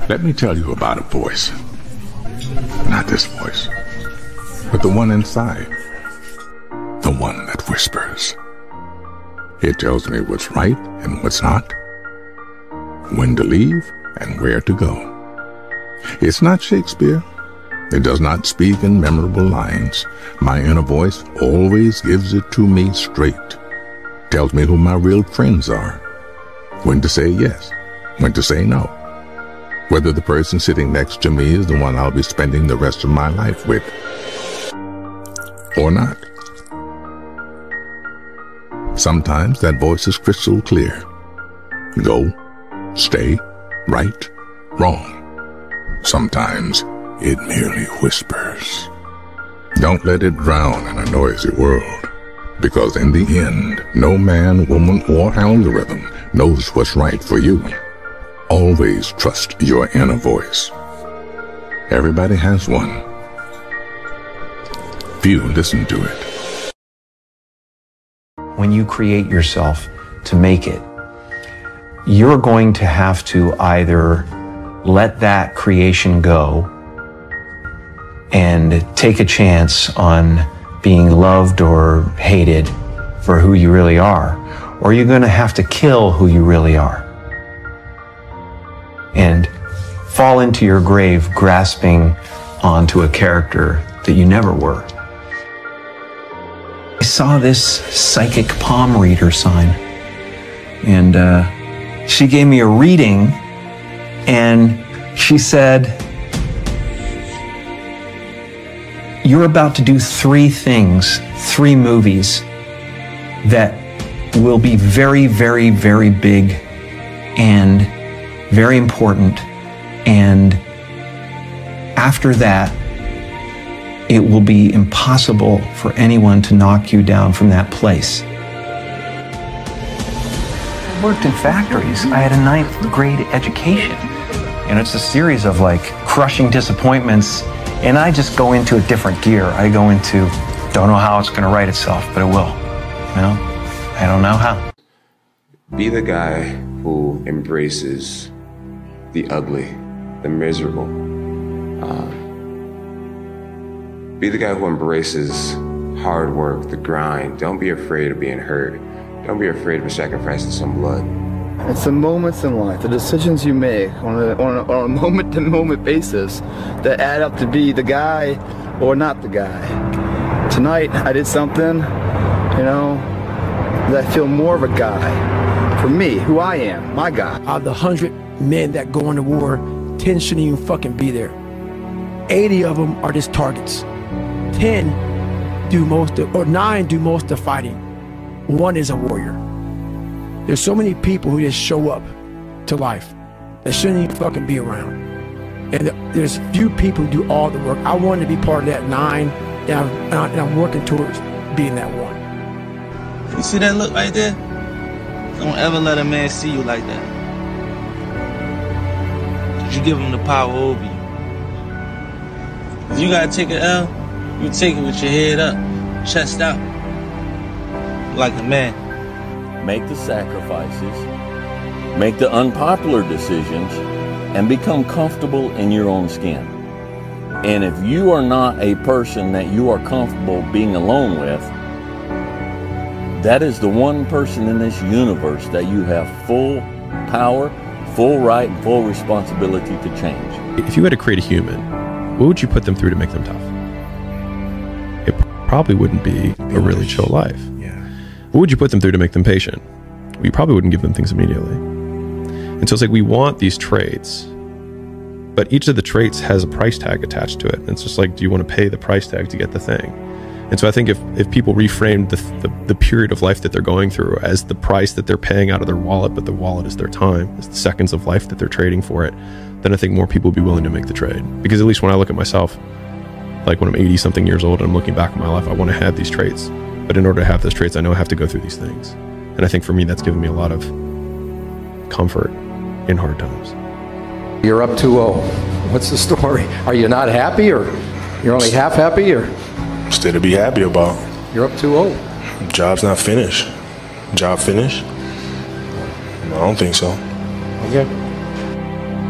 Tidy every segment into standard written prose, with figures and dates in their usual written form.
Let me tell you about a voice. Not this voice, but the one inside. The one that whispers. It tells me what's right and what's not, when to leave and where to go. It's not Shakespeare. It does not speak in memorable lines. My inner voice always gives it to me straight. Tells me who my real friends are. When to say yes, when to say no. Whether the person sitting next to me is the one I'll be spending the rest of my life with. Or not. Sometimes that voice is crystal clear. Go, stay, right, wrong. Sometimes it merely whispers. Don't let it drown in a noisy world, because in the end, no man, woman, or algorithm knows what's right for you. Always trust your inner voice. Everybody has one. Few listen to it. When you create yourself to make it, you're going to have to either let that creation go and take a chance on being loved or hated for who you really are, or you're going to have to kill who you really are and fall into your grave grasping onto a character that you never were. I saw this psychic palm reader sign, and she gave me a reading, and she said, you're about to do 3 things, 3 movies that will be very, very, very big and very important, and after that, it will be impossible for anyone to knock you down from that place. I worked in factories. I had a 9th grade education. And it's a series of like crushing disappointments, and I just go into a different gear. I go into, don't know how it's gonna write itself, but it will. You know, I don't know how. Be the guy who embraces the ugly, the miserable. Be the guy who embraces hard work, the grind. Don't be afraid of being hurt. Don't be afraid of sacrificing some blood. It's the moments in life, the decisions you make on a moment-to-moment basis that add up to be the guy or not the guy. Tonight, I did something, you know, that I feel more of a guy. For me, who I am, my guy. Out of the 100 men that go into war, 10 shouldn't even fucking be there. 80 of them are just targets. 10 do most of, or 9 do most of the fighting. 1 is a warrior. There's so many people who just show up to life that shouldn't even fucking be around. And there's few people who do all the work. I want to be part of that 9, and I'm working towards being that 1. You see that look right there? Don't ever let a man see you like that. You give him the power over you. If you gotta take an L, you take it with your head up, chest out, like a man. Make the sacrifices, make the unpopular decisions, and become comfortable in your own skin. And if you are not a person that you are comfortable being alone with, that is the one person in this universe that you have full power, full right, and full responsibility to change. If you had to create a human, what would you put them through to make them tough? It probably wouldn't be a really chill life. What would you put them through to make them patient? Well, you probably wouldn't give them things immediately. And so it's like we want these traits, but each of the traits has a price tag attached to it. And it's just like, do you want to pay the price tag to get the thing? And so I think if people reframed the period of life that they're going through as the price that they're paying out of their wallet, but the wallet is their time, it's the seconds of life that they're trading for it, then I think more people would be willing to make the trade. Because at least when I look at myself, like when I'm 80 something years old and I'm looking back on my life, I want to have these traits. But in order to have those traits, I know I have to go through these things. And I think for me, that's given me a lot of comfort in hard times. You're up 2-0. What's the story? Are you not happy, or you're only half happy, or? Still to be happy about. You're up 2-0. Job's not finished. Job finished? No, I don't think so. Okay.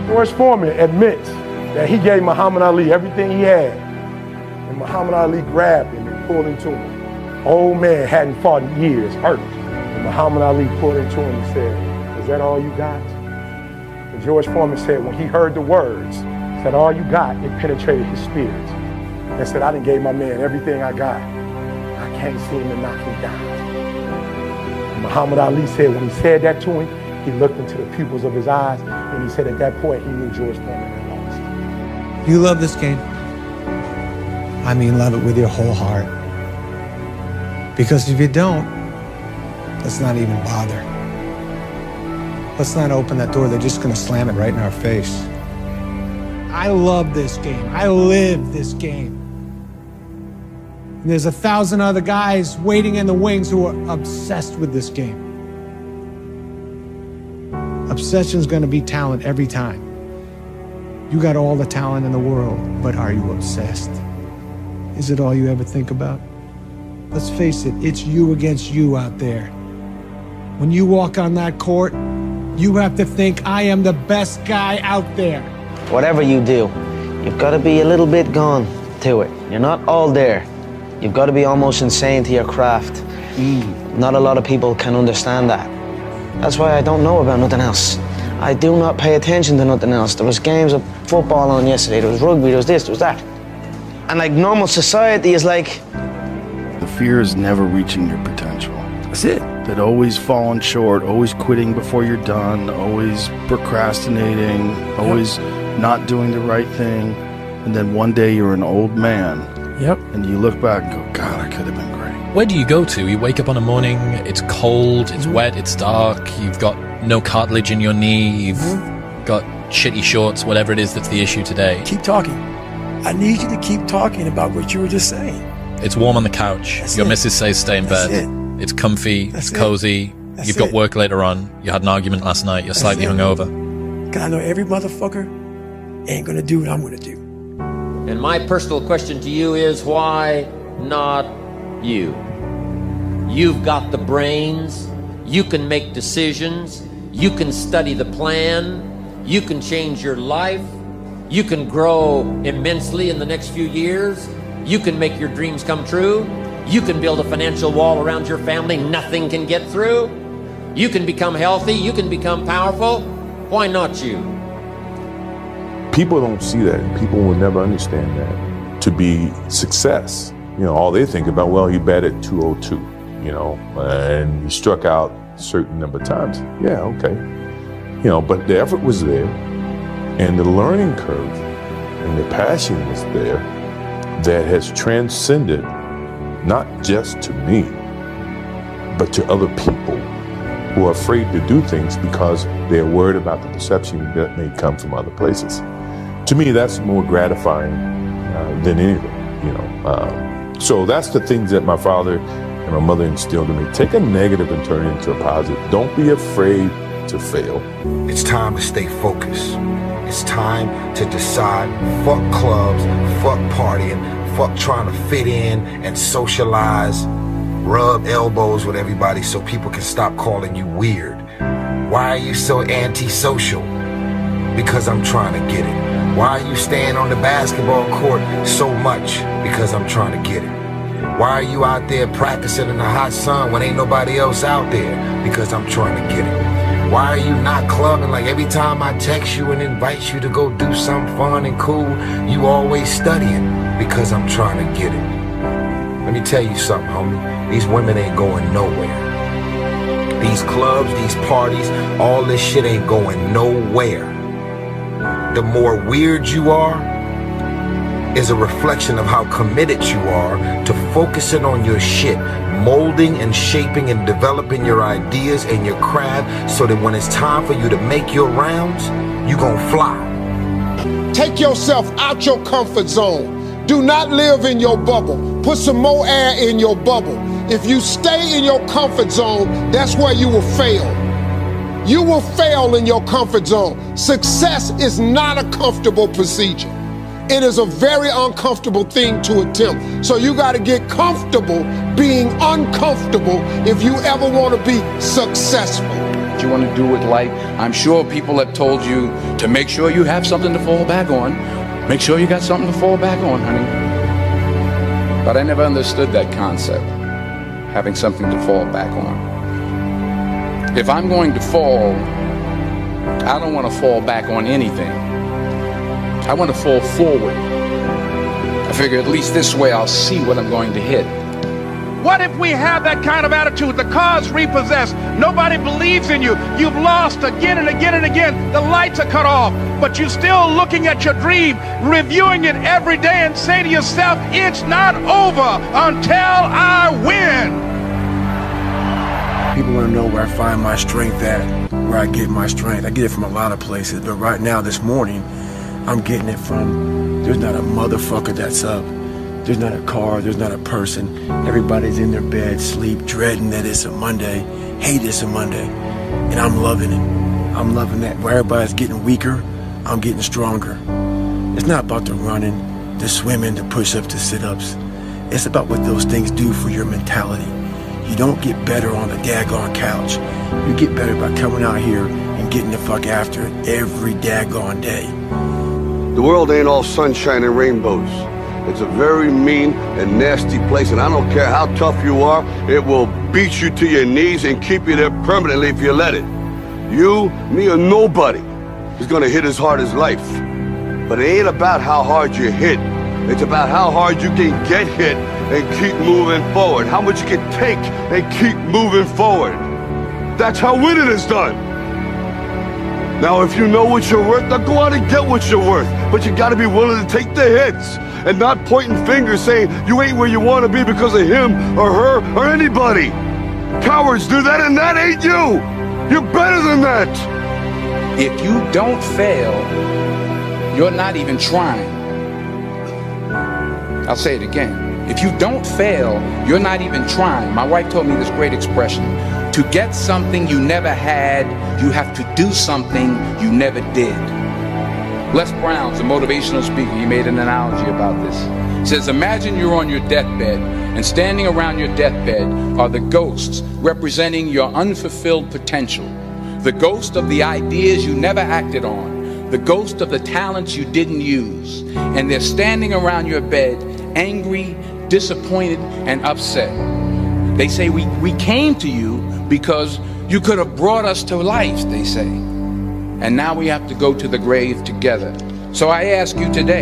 George Foreman admits that he gave Muhammad Ali everything he had. And Muhammad Ali grabbed him and pulled him to him. Old man hadn't fought in years, hurt. And Muhammad Ali pulled him to him and said, "Is that all you got?" And George Foreman said when he heard the words, said, "All you got," it penetrated his spirit. And said, "I done gave my man everything I got. I can't seem to knock him down." And Muhammad Ali said when he said that to him, he looked into the pupils of his eyes, and he said at that point he knew George Foreman had lost. You love this game. I mean, love it with your whole heart. Because if you don't, let's not even bother. Let's not open that door. They're just going to slam it right in our face. I love this game. I live this game. And there's 1,000 other guys waiting in the wings who are obsessed with this game. Obsession's going to be talent every time. You got all the talent in the world, but are you obsessed? Is it all you ever think about? Let's face it, it's you against you out there. When you walk on that court, you have to think, I am the best guy out there. Whatever you do, you've got to be a little bit gone to it. You're not all there. You've got to be almost insane to your craft. Not a lot of people can understand that. That's why I don't know about nothing else. I do not pay attention to nothing else. There was games of football on yesterday, there was rugby, there was this, there was that. And like normal society is like... The fear is never reaching your potential. That's it. That always falling short, always quitting before you're done, always procrastinating, always not doing the right thing. And then one day you're an old man. Yep. And you look back and go, God, I could have been great. Where do you go to? You wake up on a morning, it's cold, it's wet, it's dark, you've got no cartilage in your knee, you've got shitty shorts, whatever it is that's the issue today. Keep talking. I need you to keep talking about what you were just saying. It's warm on the couch. That's Your it. missus says stay in That's bed. it. It's comfy, That's it's it. cozy, That's you've got it. work later on, you had an argument last night, you're slightly it. hungover. Because I know every motherfucker ain't gonna do what I'm gonna do. And my personal question to you is, why not you? You've got the brains, you can make decisions, you can study the plan, you can change your life, you can grow immensely in the next few years, you can make your dreams come true, you can build a financial wall around your family nothing can get through, you can become healthy, you can become powerful. Why not you? People don't see that. People will never understand that. To be success, all they think about, well, he batted 202, and he struck out a certain number of times. Yeah, okay. But the effort was there, and the learning curve and the passion was there that has transcended not just to me, but to other people who are afraid to do things because they're worried about the perception that may come from other places. To me, that's more gratifying than anything, So that's the things that my father and my mother instilled in me. Take a negative and turn it into a positive. Don't be afraid to fail. It's time to stay focused. It's time to decide, fuck clubs, fuck partying, fuck trying to fit in and socialize, rub elbows with everybody so people can stop calling you weird. Why are you so antisocial? Because I'm trying to get it. Why are you staying on the basketball court so much? Because I'm trying to get it. Why are you out there practicing in the hot sun when ain't nobody else out there? Because I'm trying to get it. Why are you not clubbing? Like every time I text you and invite you to go do something fun and cool, you always studying. Because I'm trying to get it. Let me tell you something, homie. These women ain't going nowhere. These clubs, these parties, all this shit ain't going nowhere. The more weird you are is a reflection of how committed you are to focusing on your shit, molding and shaping and developing your ideas and your craft so that when it's time for you to make your rounds, you gon' fly. Take yourself out your comfort zone. Do not live in your bubble. Put some more air in your bubble. If you stay in your comfort zone, that's where you will fail. You will fail in your comfort zone. Success is not a comfortable procedure. It is a very uncomfortable thing to attempt. So you got to get comfortable being uncomfortable if you ever want to be successful. What you want to do with life, I'm sure people have told you to make sure you have something to fall back on. Make sure you got something to fall back on, honey. But I never understood that concept, having something to fall back on. If I'm going to fall, I don't want to fall back on anything. I want to fall forward. I figure at least this way I'll see what I'm going to hit. What if we have that kind of attitude? The car's repossessed. Nobody believes in you. You've lost again and again and again. The lights are cut off, but you're still looking at your dream, reviewing it every day and say to yourself, it's not over until I win. People want to know where I find my strength at, where I get my strength. I get it from a lot of places, but right now, this morning, I'm getting it from, there's not a motherfucker that's up. There's not a car, there's not a person. Everybody's in their bed, sleep, dreading that it's a Monday, hate it's a Monday, and I'm loving it. I'm loving that. Where everybody's getting weaker, I'm getting stronger. It's not about the running, the swimming, the push-ups, the sit-ups. It's about what those things do for your mentality. You don't get better on the daggone couch. You get better by coming out here and getting the fuck after it every daggone day. The world ain't all sunshine and rainbows. It's a very mean and nasty place, and I don't care how tough you are, it will beat you to your knees and keep you there permanently if you let it. You, me, or nobody is gonna hit as hard as life. But it ain't about how hard you hit. It's about how hard you can get hit and keep moving forward. How much you can take and keep moving forward. That's how winning is done. Now, if you know what you're worth, now go out and get what you're worth. But you gotta be willing to take the hits and not pointing fingers saying you ain't where you want to be because of him or her or anybody. Cowards do that, and that ain't you. You're better than that. If you don't fail, you're not even trying. I'll say it again. If you don't fail, you're not even trying. My wife told me this great expression. To get something you never had, you have to do something you never did. Les Brown's a motivational speaker. He made an analogy about this. He says, imagine you're on your deathbed, and standing around your deathbed are the ghosts representing your unfulfilled potential. The ghost of the ideas you never acted on. The ghost of the talents you didn't use. And they're standing around your bed, angry, disappointed, and upset. They say, we came to you because you could have brought us to life, they say. And now we have to go to the grave together. So I ask you today,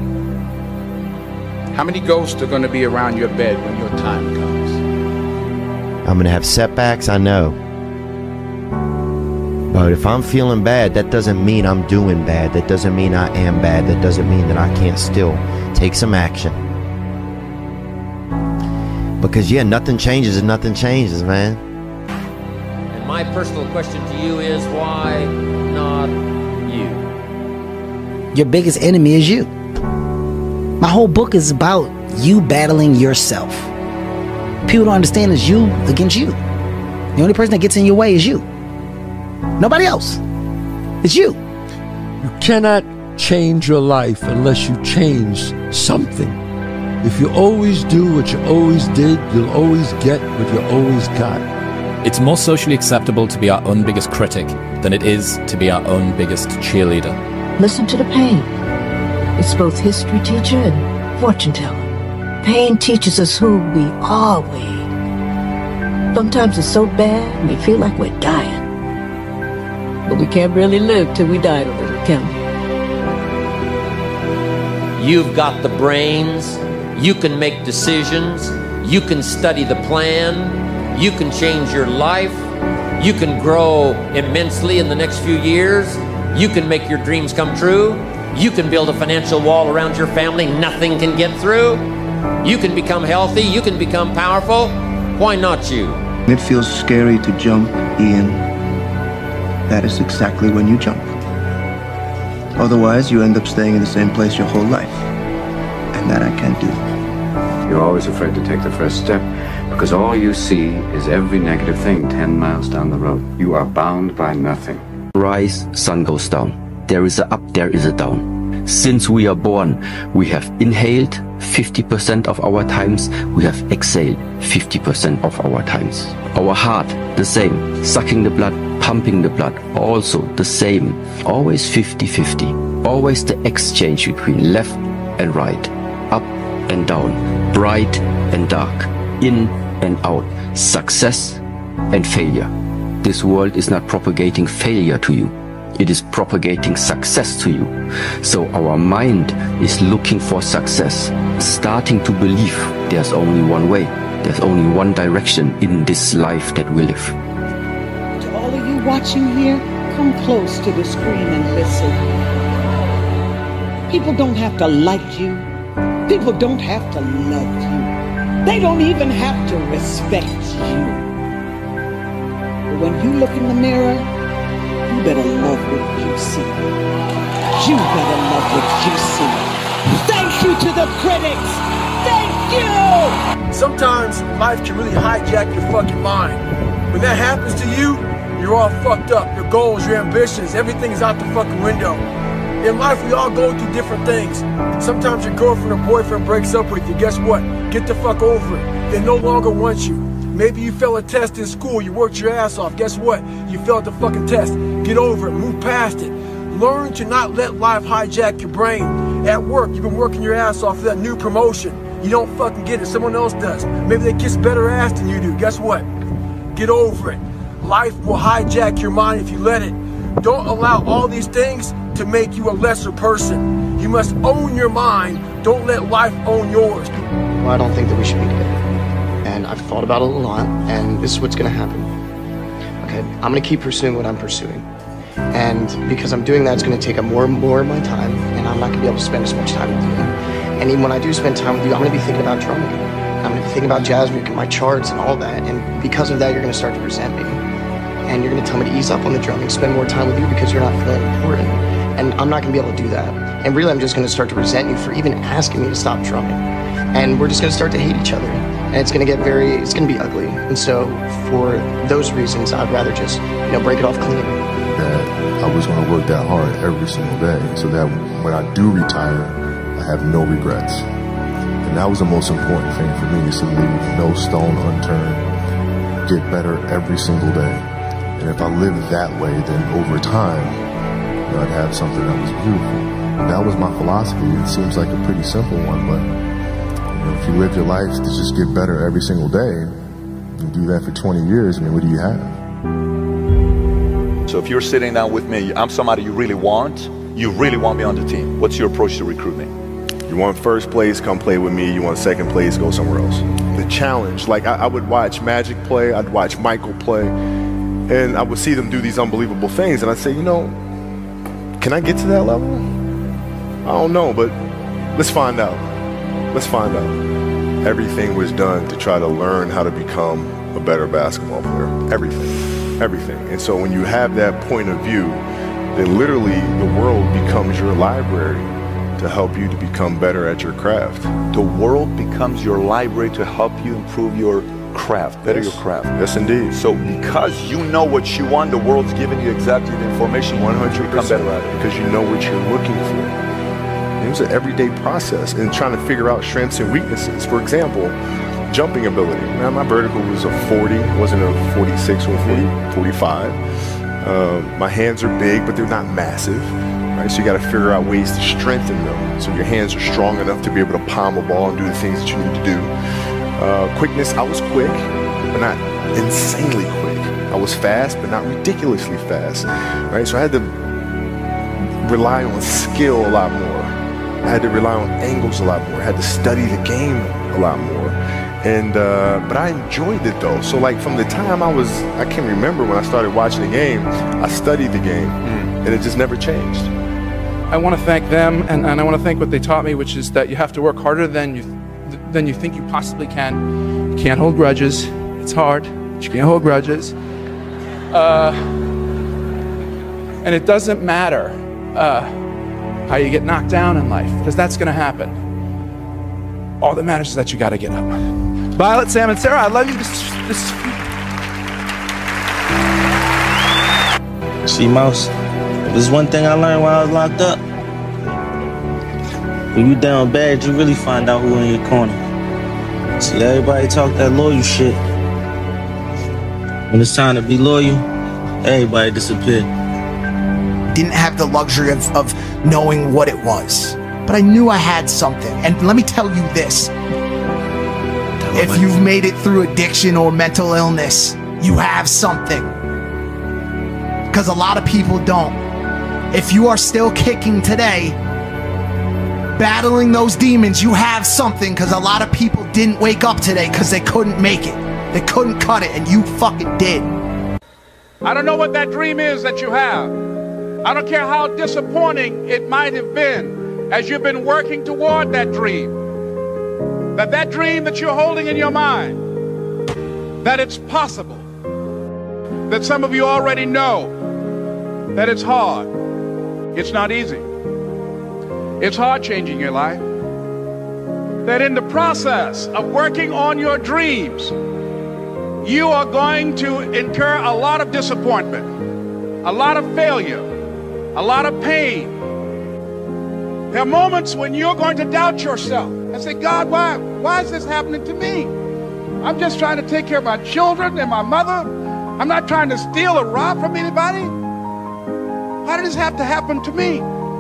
how many ghosts are going to be around your bed when your time comes? I'm going to have setbacks, I know. But if I'm feeling bad, that doesn't mean I'm doing bad. That doesn't mean I am bad. That doesn't mean that I can't still take some action. Because, yeah, nothing changes and nothing changes, man. And my personal question to you is, why not you? Your biggest enemy is you. My whole book is about you battling yourself. People don't understand it's you against you. The only person that gets in your way is you. Nobody else. It's you. You cannot change your life unless you change something. If you always do what you always did, you'll always get what you always got. It's more socially acceptable to be our own biggest critic than it is to be our own biggest cheerleader. Listen to the pain. It's both history teacher and fortune teller. Pain teaches us who we are, Wade. Sometimes it's so bad we feel like we're dying. But we can't really live till we die a little, can we? You've got the brains. You can make decisions. You can study the plan. You can change your life. You can grow immensely in the next few years. You can make your dreams come true. You can build a financial wall around your family nothing can get through. You can become healthy. You can become powerful. Why not you? It feels scary to jump, Ian. That is exactly when you jump. Otherwise, you end up staying in the same place your whole life. And that I can't do. You're always afraid to take the first step because all you see is every negative thing 10 miles down the road. You are bound by nothing. Rise, sun goes down. There is a up, there is a down. Since we are born, we have inhaled 50% of our times, we have exhaled 50% of our times. Our heart, the same, sucking the blood, pumping the blood, also the same. Always 50-50. Always the exchange between left and right, up and down, bright and dark, in and out, success and failure. This world is not propagating failure to you. It is propagating success to you. So our mind is looking for success, starting to believe there's only one way, there's only one direction in this life that we live. To all of you watching here, come close to the screen and listen. People don't have to like you. People don't have to love you. They don't even have to respect you. But when you look in the mirror, you better love what you see. You better love what you see. Thank you to the critics. Thank you. Sometimes life can really hijack your fucking mind. When that happens to you, you're all fucked up. Your goals, your ambitions, everything is out the fucking window. In life, we all go through different things. Sometimes your girlfriend or boyfriend breaks up with you. Guess what? Get the fuck over it. They no longer want you. Maybe you failed a test in school, you worked your ass off. Guess what? You failed the fucking test. Get over it, move past it. Learn to not let life hijack your brain. At work, you've been working your ass off for that new promotion. You don't fucking get it, someone else does. Maybe they kiss better ass than you do. Guess what? Get over it. Life will hijack your mind if you let it. Don't allow all these things to make you a lesser person. You must own your mind. Don't let life own yours. Well, I don't think that we should be together. And I've thought about it a lot, and this is what's gonna happen. Okay, I'm gonna keep pursuing what I'm pursuing. And because I'm doing that, it's gonna take up more and more of my time, and I'm not gonna be able to spend as much time with you. And even when I do spend time with you, I'm gonna be thinking about drumming. I'm gonna be thinking about jazz music and my charts and all that. And because of that, you're gonna start to resent me. And you're gonna tell me to ease up on the drumming, spend more time with you because you're not feeling important. And I'm not gonna be able to do that. And really, I'm just gonna start to resent you for even asking me to stop drumming. And we're just gonna start to hate each other. And it's gonna be ugly. And so for those reasons, I'd rather just, break it off clean. That I was gonna work that hard every single day so that when I do retire, I have no regrets. And that was the most important thing for me, is to leave no stone unturned, get better every single day. And if I lived that way, then over time, I'd have something that was beautiful. That was my philosophy. It seems like a pretty simple one, but if you live your life to just get better every single day, you do that for 20 years, what do you have? So if you're sitting down with me, I'm somebody you really want me on the team. What's your approach to recruiting? You want first place, come play with me. You want second place, go somewhere else. The challenge, I would watch Magic play, I'd watch Michael play, and I would see them do these unbelievable things, and I'd say, can I get to that level? I don't know, but let's find out. Let's find out. Everything was done to try to learn how to become a better basketball player. Everything. And so when you have that point of view, then literally the world becomes your library to help you to become better at your craft. The world becomes your library to help you improve your craft, better your craft. Yes, indeed. So because you know what you want, the world's giving you exactly the information 100%. to become better at it. Because you know what you're looking for. It was an everyday process and trying to figure out strengths and weaknesses. For example, jumping ability. Now, my vertical was a 40, it wasn't a 46 or a 45. My hands are big, but they're not massive. Right? So you got to figure out ways to strengthen them so your hands are strong enough to be able to palm a ball and do the things that you need to do. Quickness, I was quick, but not insanely quick. I was fast, but not ridiculously fast. Right? So I had to rely on skill a lot more. I had to rely on angles a lot more. I had to study the game a lot more. And but I enjoyed it though. So like from the time I can't remember when I started watching the game, I studied the game and it just never changed. I want to thank them and I want to thank what they taught me, which is that you have to work harder than you think you possibly can. You can't hold grudges. It's hard, but you can't hold grudges. And it doesn't matter how you get knocked down in life, because that's going to happen. All that matters is that you got to get up. Violet, Sam, and Sarah, I love you. See, Mouse, if there's one thing I learned while I was locked up, When you down bad, you really find out who in your corner. See, everybody talk that loyal shit. When it's time to be loyal, everybody disappear. Didn't have the luxury of knowing what it was. But I knew I had something. And let me tell you this. If you've made it through addiction or mental illness, you have something. Because a lot of people don't. If you are still kicking today, battling those demons, you have something, because a lot of people didn't wake up today because they couldn't make it. They couldn't cut it, and you fucking did. I don't know what that dream is that you have. I don't care how disappointing it might have been as you've been working toward that dream. That dream that you're holding in your mind, that it's possible. That some of you already know that it's hard. It's not easy. It's hard changing your life. That in the process of working on your dreams, you are going to incur a lot of disappointment, a lot of failure, a lot of pain. There are moments when you're going to doubt yourself and say, God, why is this happening to me? I'm just trying to take care of my children and my mother. I'm not trying to steal or rob from anybody. Why did this have to happen to me?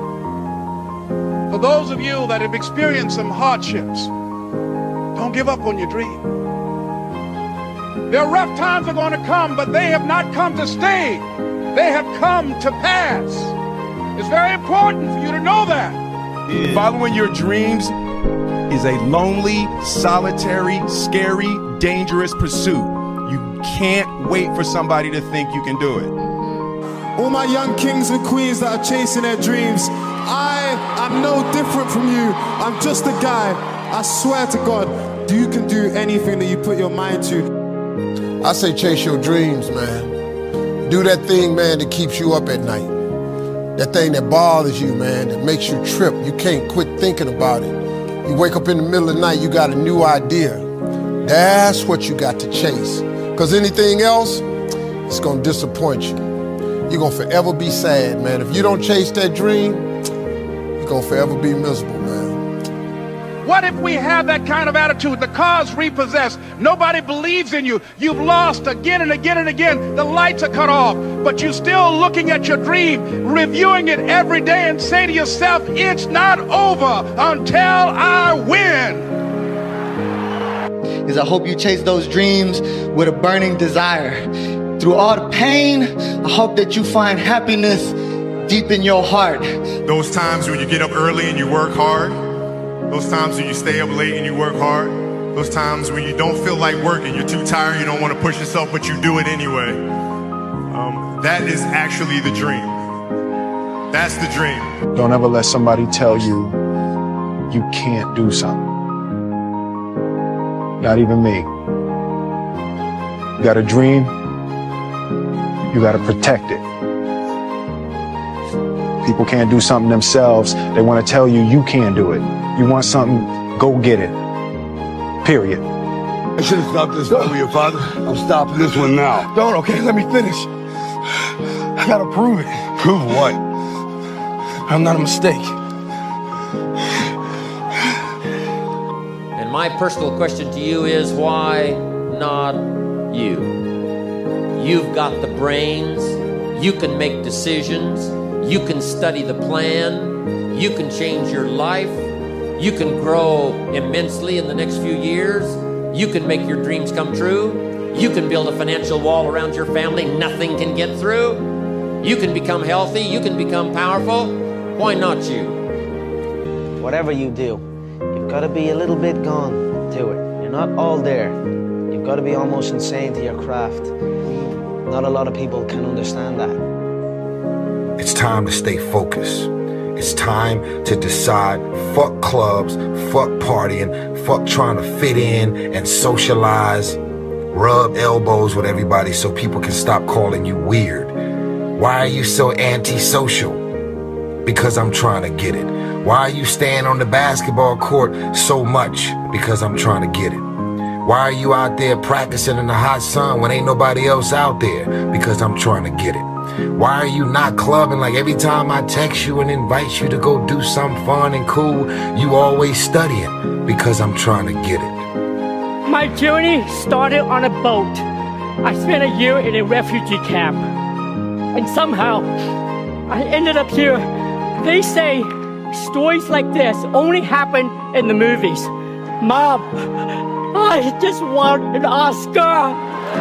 For those of you that have experienced some hardships, don't give up on your dream. There are rough times are going to come, but they have not come to stay. They have come to pass. It's very important for you to know that. Following your dreams is a lonely, solitary, scary, dangerous pursuit. You can't wait for somebody to think you can do it. All my young kings and queens that are chasing their dreams, I'm no different from you. I'm just a guy. I swear to God, you can do anything that you put your mind to. I say chase your dreams, man. Do that thing, man, that keeps you up at night. That thing that bothers you, man, that makes you trip. You can't quit thinking about it. You wake up in the middle of the night, you got a new idea. That's what you got to chase. Because anything else, it's going to disappoint you. You're going to forever be sad, man. If you don't chase that dream, you're going to forever be miserable, man. What if we have that kind of attitude? The car's repossessed. Nobody believes in you. You've lost again and again and again. The lights are cut off, but you're still looking at your dream, reviewing it every day and say to yourself, it's not over until I win. Is I hope you chase those dreams with a burning desire. Through all the pain, I hope that you find happiness deep in your heart. Those times when you get up early and you work hard, those times when you stay up late and you work hard, those times when you don't feel like working, you're too tired, you don't want to push yourself, but you do it anyway. That is actually the dream. That's the dream. Don't ever let somebody tell you you can't do something. Not even me. You got a dream, you got to protect it. People can't do something themselves. They want to tell you you can't do it. You want something, go get it. Period. I should have stopped this one with your father. I'm stopping this one now. Don't, okay, let me finish. I gotta prove it. Prove what? I'm not a mistake. And my personal question to you is, why not you? You've got the brains, you can make decisions, you can study the plan, you can change your life, you can grow immensely in the next few years, you can make your dreams come true, you can build a financial wall around your family nothing can get through, you can become healthy, you can become powerful. Why not you? Whatever you do, you've got to be a little bit gone to it. You're not all there. You've got to be almost insane to your craft. Not a lot of people can understand that. It's time to stay focused. It's time to decide, fuck clubs, fuck partying, fuck trying to fit in and socialize, rub elbows with everybody so people can stop calling you weird. Why are you so antisocial? Because I'm trying to get it. Why are you staying on the basketball court so much? Because I'm trying to get it. Why are you out there practicing in the hot sun when ain't nobody else out there? Because I'm trying to get it. Why are you not clubbing like every time I text you and invite you to go do something fun and cool, you always studying? Because I'm trying to get it. My journey started on a boat. I spent a year in a refugee camp. And somehow, I ended up here. They say stories like this only happen in the movies. Mom, I just want an Oscar.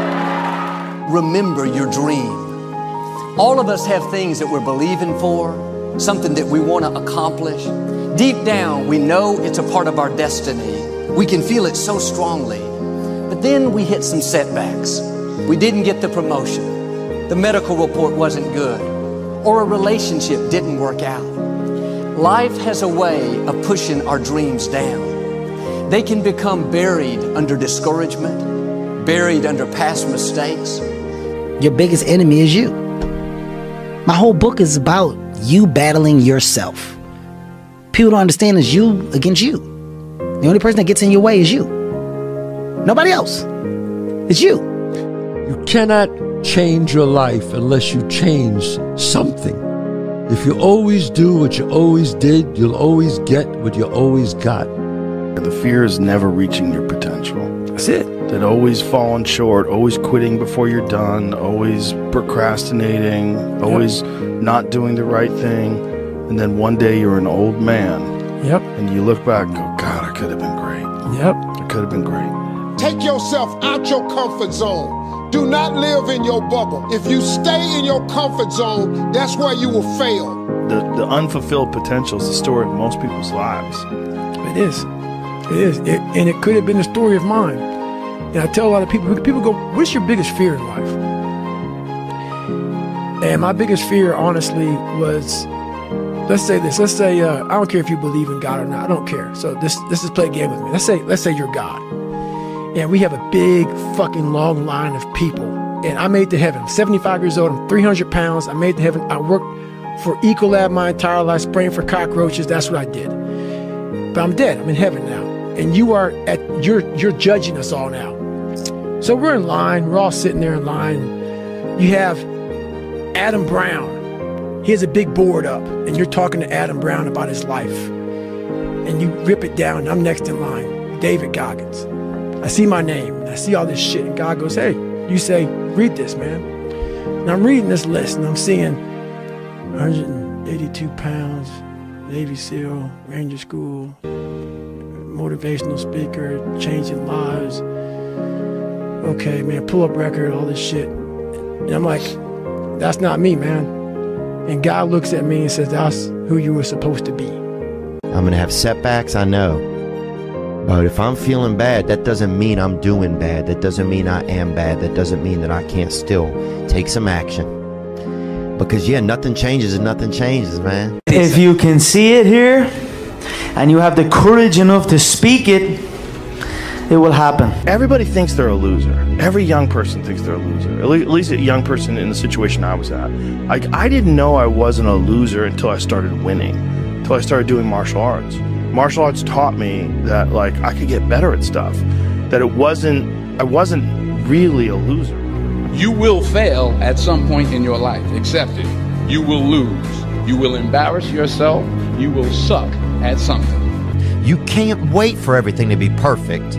Remember your dream. All of us have things that we're believing for, something that we want to accomplish. Deep down, we know it's a part of our destiny. We can feel it so strongly. But then we hit some setbacks. We didn't get the promotion. The medical report wasn't good. Or a relationship didn't work out. Life has a way of pushing our dreams down. They can become buried under discouragement, buried under past mistakes. Your biggest enemy is you. My whole book is about you battling yourself. People don't understand it's you against you. The only person that gets in your way is you. Nobody else. It's you. You cannot change your life unless you change something. If you always do what you always did, you'll always get what you always got. The fear is never reaching your potential. That's it. That always falling short, always quitting before you're done, always procrastinating, always not doing the right thing. And then one day you're an old man. Yep. And you look back and go, God, I could have been great. Yep. I could have been great. Take yourself out your comfort zone. Do not live in your bubble. If you stay in your comfort zone, that's where you will fail. The unfulfilled potential is the story of most people's lives. It is. It is. And it could have been the story of mine. And I tell a lot of people go, what's your biggest fear in life? And my biggest fear, honestly, was, let's say this. Let's say, I don't care if you believe in God or not. I don't care. So let's just play a game with me. Let's say you're God. And we have a big fucking long line of people. And I made it to heaven. I'm 75 years old. I'm 300 pounds. I made it to heaven. I worked for Ecolab my entire life, spraying for cockroaches. That's what I did. But I'm dead. I'm in heaven now. And you're judging us all now. So we're in line. We're all sitting there in line. You have Adam Brown. He has a big board up. And you're talking to Adam Brown about his life. And you rip it down. And I'm next in line. David Goggins. I see my name. And I see all this shit. And God goes, hey, you say, read this, man. And I'm reading this list. And I'm seeing 182 pounds, Navy SEAL, Ranger School, motivational speaker, changing lives. Okay, man, pull-up record, all this shit. And I'm like, that's not me, man. And God looks at me and says, that's who you were supposed to be. I'm going to have setbacks, I know. But if I'm feeling bad, that doesn't mean I'm doing bad. That doesn't mean I am bad. That doesn't mean that I can't still take some action. Because, yeah, nothing changes and nothing changes, man. If you can see it here, and you have the courage enough to speak it, it will happen. Everybody thinks they're a loser. Every young person thinks they're a loser. At least a young person in the situation I was at. Like, I didn't know I wasn't a loser until I started winning, until I started doing martial arts. Martial arts taught me that, like, I could get better at stuff, that I wasn't really a loser. You will fail at some point in your life. Accept it. You will lose. You will embarrass yourself. You will suck at something. You can't wait for everything to be perfect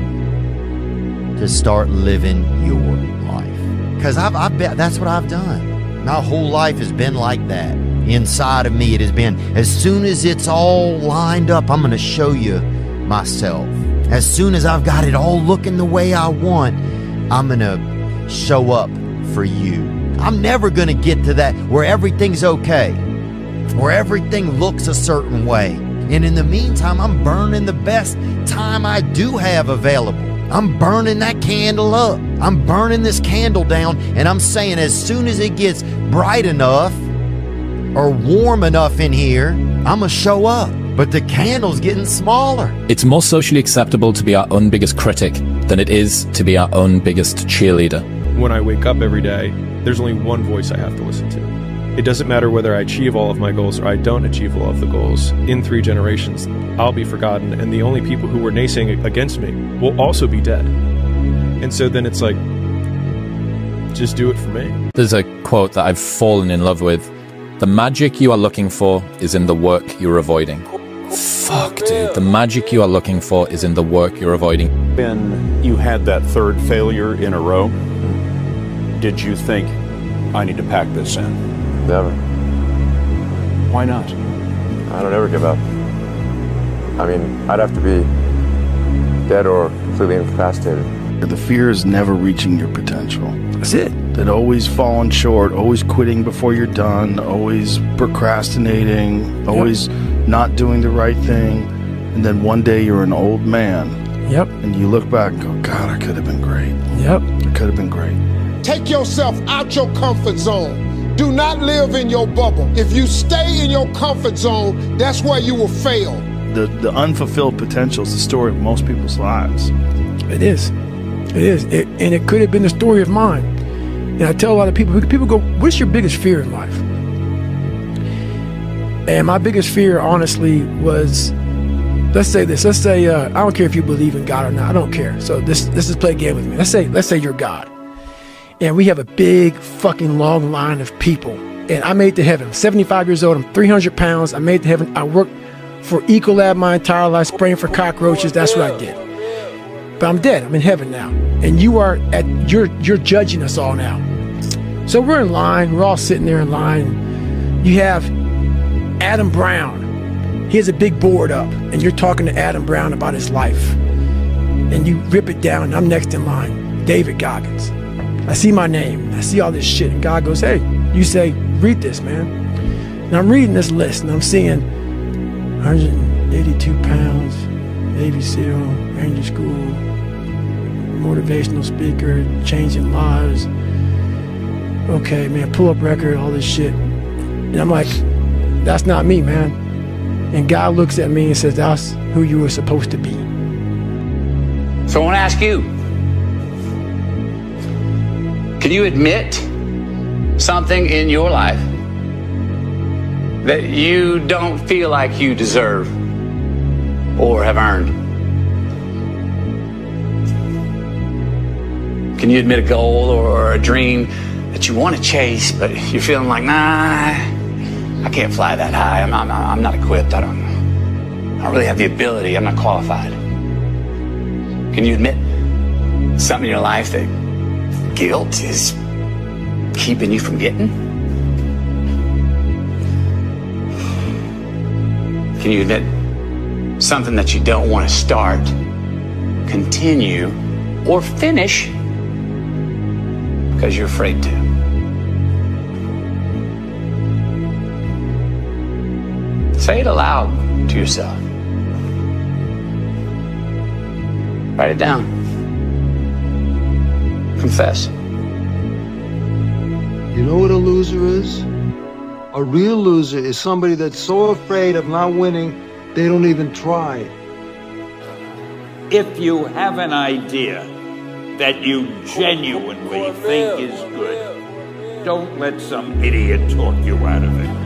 to start living your life. Because that's what I've done. My whole life has been like that. Inside of me, it has been, as soon as it's all lined up, I'm going to show you myself. As soon as I've got it all looking the way I want, I'm going to show up for you. I'm never going to get to that where everything's okay, where everything looks a certain way. And in the meantime, I'm burning the best time I do have available. I'm burning that candle up. I'm burning this candle down, and I'm saying as soon as it gets bright enough or warm enough in here, I'm going to show up. But the candle's getting smaller. It's more socially acceptable to be our own biggest critic than it is to be our own biggest cheerleader. When I wake up every day, there's only one voice I have to listen to. It doesn't matter whether I achieve all of my goals or I don't achieve all of the goals. In 3 generations, I'll be forgotten, and the only people who were naysaying against me will also be dead. And so then it's like, just do it for me. There's a quote that I've fallen in love with. The magic you are looking for is in the work you're avoiding. Fuck, dude. The magic you are looking for is in the work you're avoiding. When you had that third failure in a row, did you think, I need to pack this in? Never. Why not? I don't ever give up. I mean, I'd have to be dead or completely incapacitated. The fear is never reaching your potential. That's it. That always falling short, always quitting before you're done, always procrastinating, always not doing the right thing. And then one day you're an old man. Yep. And you look back and go, God, I could have been great. Yep. I could have been great. Take yourself out your comfort zone. Do not live in your bubble. If you stay in your comfort zone, that's where you will fail. The unfulfilled potential is the story of most people's lives. It is. It is. And it could have been the story of mine. And I tell a lot of people go, what's your biggest fear in life? And my biggest fear, honestly, was, let's say this. Let's say, I don't care if you believe in God or not. I don't care. So this is play a game with me. Let's say you're God. And we have a big fucking long line of people. And I made it to heaven. I'm 75 years old. I'm 300 pounds. I made it to heaven. I worked for Ecolab my entire life, spraying for cockroaches. That's what I did. But I'm dead. I'm in heaven now. And you're judging us all now. So we're in line. We're all sitting there in line. You have Adam Brown. He has a big board up. And you're talking to Adam Brown about his life. And you rip it down. And I'm next in line. David Goggins. I see my name. I see all this shit. And God goes, hey, you say, read this, man. And I'm reading this list. And I'm seeing 182 pounds, Navy SEAL, Ranger School, motivational speaker, changing lives. Okay, man, pull up record, all this shit. And I'm like, that's not me, man. And God looks at me and says, that's who you were supposed to be. So I want to ask you, can you admit something in your life that you don't feel like you deserve or have earned? Can you admit a goal or a dream that you want to chase, but you're feeling like, nah, I can't fly that high. I'm not equipped. I don't really have the ability. I'm not qualified. Can you admit something in your life that guilt is keeping you from getting? Can you admit something that you don't want to start, continue, or finish because you're afraid to? Say it aloud to yourself. Write it down. Confess. You know what a loser is? A real loser is somebody that's so afraid of not winning, they don't even try. If you have an idea that you genuinely think is good, don't let some idiot talk you out of it.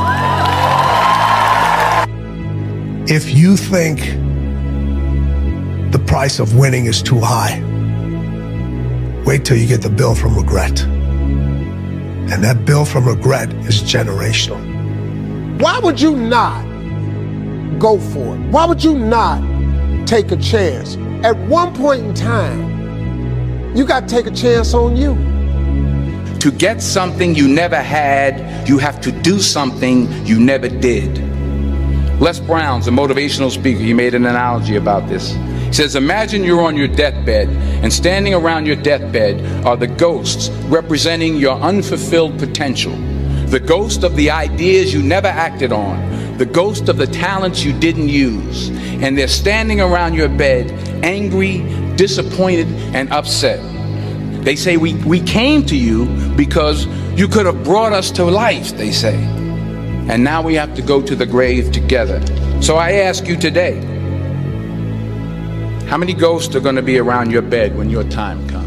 If you think the price of winning is too high, wait till you get the bill from regret. And that bill from regret is generational. Why would you not go for it? Why would you not take a chance? At one point in time, you got to take a chance on you. To get something you never had, you have to do something you never did. Les Brown's a motivational speaker. He made an analogy about this. He says, imagine you're on your deathbed, and standing around your deathbed are the ghosts representing your unfulfilled potential. The ghost of the ideas you never acted on. The ghost of the talents you didn't use. And they're standing around your bed, angry, disappointed, and upset. They say, we came to you because you could have brought us to life, they say. And now we have to go to the grave together. So I ask you today, how many ghosts are going to be around your bed when your time comes?